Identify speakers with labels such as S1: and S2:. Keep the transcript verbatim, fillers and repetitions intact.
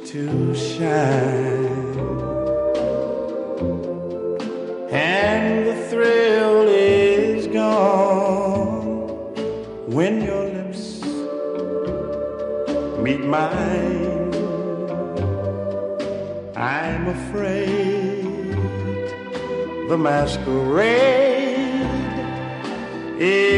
S1: to shine, and the thrill is gone when your lips meet mine. I'm afraid the masquerade is